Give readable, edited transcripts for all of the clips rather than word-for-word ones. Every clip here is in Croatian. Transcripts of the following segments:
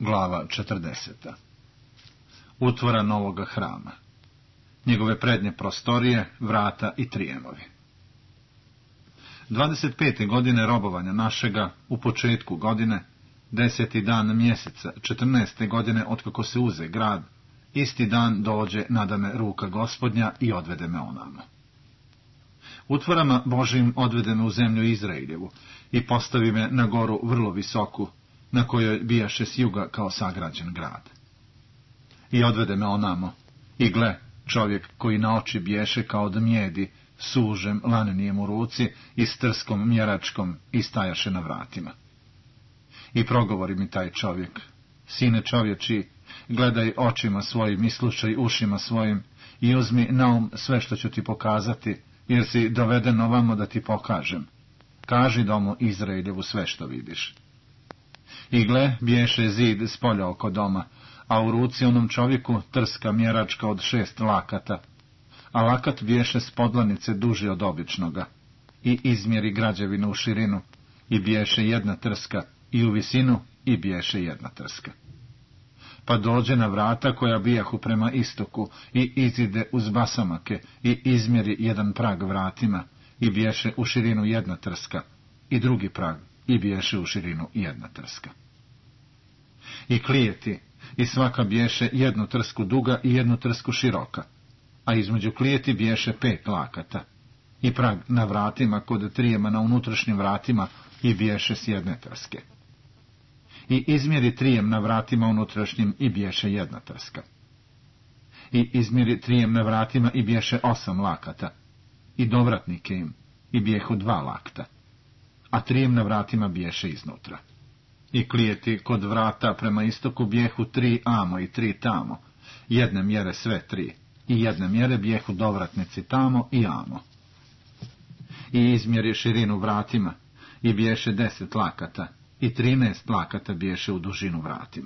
Glava 40. Utvora novoga hrama. Njegove prednje prostorije, vrata i trijemovi. 25. godine robovanja našega, u početku godine, 10. dan mjeseca, 14. godine otkako se uze grad, isti dan dođe nadame ruka Gospodnja i odvede me onamo. Utvorama Božim odvede me u zemlju Izraeljevu i postavi me na goru vrlo visoku, na kojoj bijaše s juga kao sagrađen grad. I odvede me onamo, i gle, čovjek koji na oči biješe kao od mjedi, sužem lanenijem u ruci i s trskom mjeračkom i stajaše na vratima. I progovori mi taj čovjek: Sine čovječi, gledaj očima svojim i slušaj ušima svojim i uzmi na um sve što ću ti pokazati, jer si doveden ovamo da ti pokažem. Kaži domu Izraeljevu sve što vidiš. I gle, biješe zid s polja oko doma, a u ruci onom čovjeku trska mjeračka od 6 lakata, a lakat biješe s podlanice duži od običnoga, i izmjeri građevinu u širinu, i biješe 1 trska, i u visinu, i biješe 1 trska. Pa dođe na vrata koja bijahu prema istoku, i izide uz basamake, i izmjeri 1 prag vratima, i biješe u širinu 1 trska, i drugi prag, i biješe u širinu 1 trska. I klijeti, i svaka biješe 1 trsku duga i 1 trsku široka, a između klijeti biješe 5 lakata, i prag na vratima kod trijema na unutrašnjim vratima, i biješe s 1 trske. I izmjeri trijem na vratima unutrašnjim, i biješe 1 trska. I izmjeri trijem na vratima, i biješe 8 lakata, i dovratnike im, i bijehu 2 lakta, a trijem na vratima biješe iznutra. I klijeti kod vrata prema istoku bijehu 3 amo i 3 tamo, 1 mjere sve 3, i 1 mjere bijehu dovratnici tamo i amo. I izmjeri širinu vratima, i biješe 10 lakata, i 13 lakata biješe u dužinu vratima.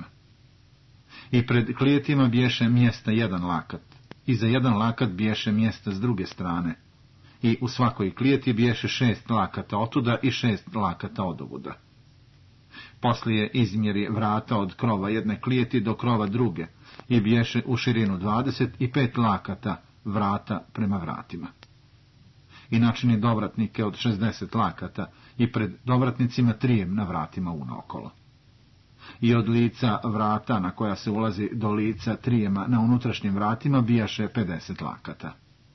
I pred klijetima biješe mjesta 1 lakat, i za 1 lakat biješe mjesta s druge strane, i u svakoj klijeti biješe 6 lakata otuda i 6 lakata odovuda. Poslije izmjeri vrata od krova 1 klijeti do krova druge, i biješe u širinu 25 lakata vrata prema vratima. I načini dovratnike od 60 lakata, i pred dovratnicima trijem na vratima unaokolo. I od lica vrata na koja se ulazi do lica trijema na unutrašnjim vratima bijaše 50 lakata.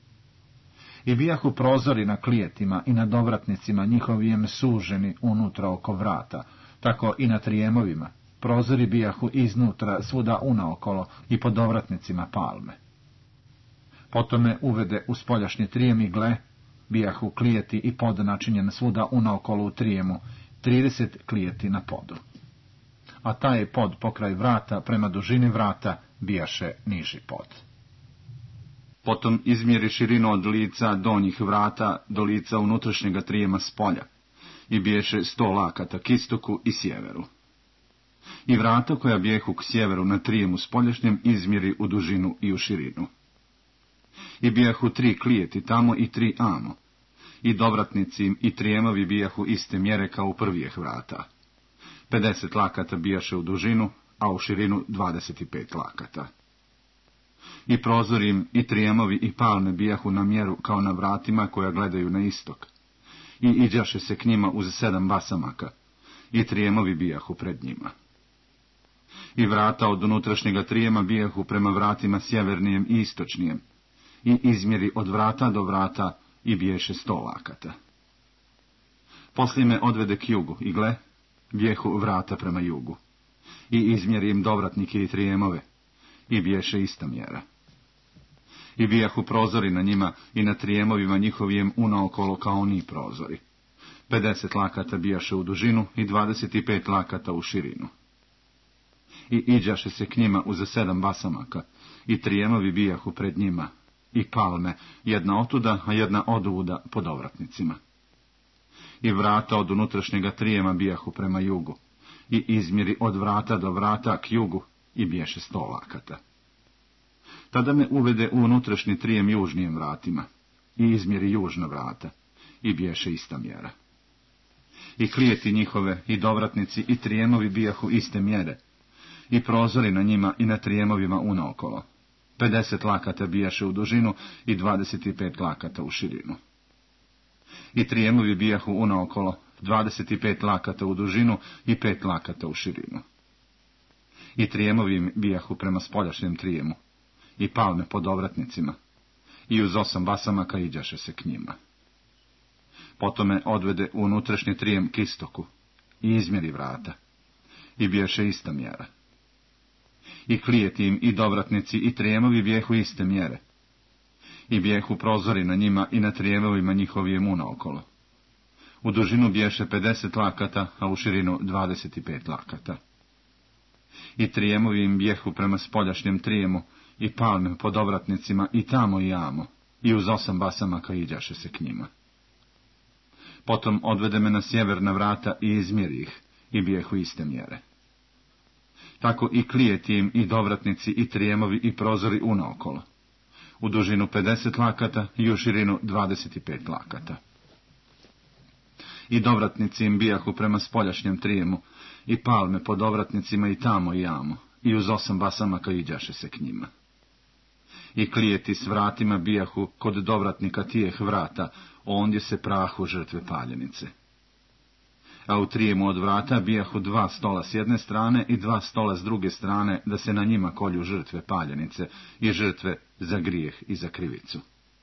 I bijahu prozori na klijetima i na dovratnicima njihovijem suženi unutra oko vrata, tako i na trijemovima. Prozori bijahu iznutra svuda unaokolo i po dovratnicima palme. Potom me uvede u spoljašnji trijem i gle, bijahu klijeti i pod načinjen svuda unaokolo u trijemu, 30 klijeti na podu. A taj pod pokraj vrata prema dužini vrata bijaše niži pod. Potom izmjeri širinu od lica donjih vrata do lica unutrašnjega trijema s polja, i biješe 100 lakata k istoku i sjeveru. I vrata koja bijehu k sjeveru na trijemu spoljašnjem izmjeri u dužinu i u širinu. I bijahu 3 klijeti tamo i 3 amo, i dovratnici i trijemovi bijahu iste mjere kao u prvijeh vrata. 50 lakata bijaše u dužinu, a u širinu 25 lakata. I prozorim i trijemovi i palme bijahu na mjeru kao na vratima koja gledaju na istok, i iđaše se k njima uz 7 basamaka, i trijemovi bijahu pred njima. I vrata od unutrašnjega trijema bijahu prema vratima sjevernijem i istočnijem, i izmjeri od vrata do vrata, i biješe 100 lakata. Poslije me odvede k jugu, i gle, bijehu vrata prema jugu, i izmjeri im dovratnike i trijemove, i biješe ista mjera. I bijahu prozori na njima i na trijemovima njihovijem unaokolo kao oni prozori. 50 lakata bijaše u dužinu i 25 lakata u širinu. I iđaše se k njima uz 7 basamaka, i trijemovi bijahu pred njima, i palme, 1 otuda, a 1 odovuda po dovratnicima. I vrata od unutrašnjega trijema bijahu prema jugu, i izmjeri od vrata do vrata k jugu, i biješe 100 lakata. Tada me uvede u unutrašnji trijem južnijem vratima, i izmjeri južna vrata, i biješe ista mjera. I klijeti njihove, i dovratnici, i trijemovi bijahu iste mjere, i prozori na njima i na trijemovima unaokolo. 50 lakata bijaše u dužinu i 25 lakata u širinu. I trijemovi bijahu unaokolo, 25 lakata u dužinu i 5 lakata u širinu. I trijemovi bijahu prema spoljašnjem trijemu, i palme pod ovratnicima, i uz 8 basamaka iđaše se k njima. Potome odvede u unutrašnji trijem k istoku, i izmjeri vrata, i bijaše ista mjera. I klijeti im i dovratnici i trijemovi bijehu iste mjere, i bijehu prozori na njima i na trijemovima njihovijem unaokolo. U dužinu biješe 50 lakata, a u širinu 25 lakata. I trijemovi im bijehu prema spoljašnjem trijemu, i palme pod ovratnicima, i tamo i amo, i uz 8 basamaka iđaše se k njima. Potom odvede me na sjeverna vrata i izmjeri ih, i bijehu iste mjere. Tako i klijeti im i dovratnici i trijemovi i prozori unaokolo. U dužinu 50 lakata i u širinu 25 lakata. I dovratnici im bijahu prema spoljašnjem trijemu, i palme pod ovratnicima, i tamo i amo, i uz 8 basamaka iđaše se k njima. I klijeti s vratima bijahu kod dovratnika tijeh vrata, ondje se prahu žrtve paljenice. A u trijemu od vrata bijahu 2 stola s jedne strane i 2 stola s druge strane, da se na njima kolju žrtve paljenice i žrtve za grijeh i za krivicu.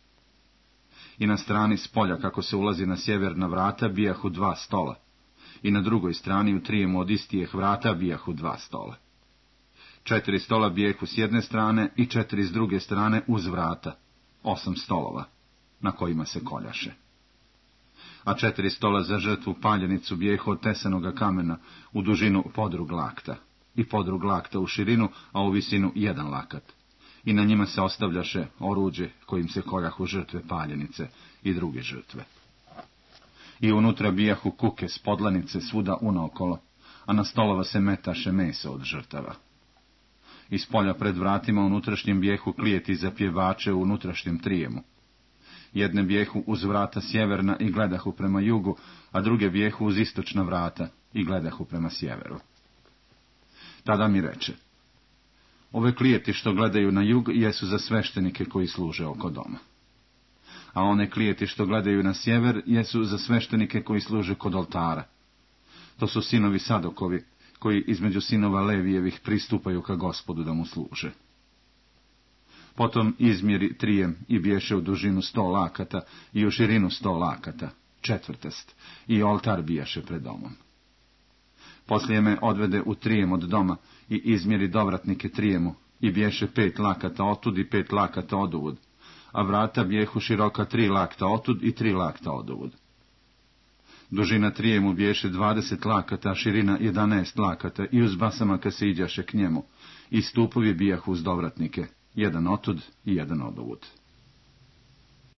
I na strani spolja, kako se ulazi na sjeverna vrata, bijahu 2 stola, i na drugoj strani u trijemu od istijeh vrata bijahu 2 stola. 4 stola bijehu s jedne strane i 4 s druge strane uz vrata, 8 stolova, na kojima se koljaše. A 4 stola za žrtvu paljenicu bijehu od tesanoga kamena, u dužinu podrug lakta, i podrug lakta u širinu, a u visinu 1 lakat. I na njima se ostavljaše oruđe kojim se koljahu žrtve paljenice i druge žrtve. I unutra bijahu kuke s podlanice svuda unaokolo, a na stolova se metaše meso od žrtava. Iz polja pred vratima unutrašnjem bijehu klijeti za pjevače u unutrašnjem trijemu. Jedne bijehu uz vrata sjeverna i gledahu prema jugu, a druge bijehu uz istočna vrata i gledahu prema sjeveru. Tada mi reče: ove klijeti što gledaju na jug jesu za sveštenike koji služe oko doma. A one klijeti što gledaju na sjever jesu za sveštenike koji služe kod oltara. To su sinovi Sadokovi, koji između sinova Levijevih pristupaju ka Gospodu da mu služe. Potom izmjeri trijem i biješe u dužinu 100 lakata i u širinu 100 lakata, četvrtest, i oltar bijaše pred domom. Poslije me odvede u trijem od doma i izmjeri dovratnike trijemu i biješe 5 lakata otud i 5 lakata oduvud, a vrata bijehu široka 3 lakta otud i 3 lakta oduvud. Dužina trijemu biješe 20 lakata, a širina 11 lakata i uz basamaka se iđaše k njemu, i stupovi bijahu uz dovratnike, 1 otud i 1 oduvud.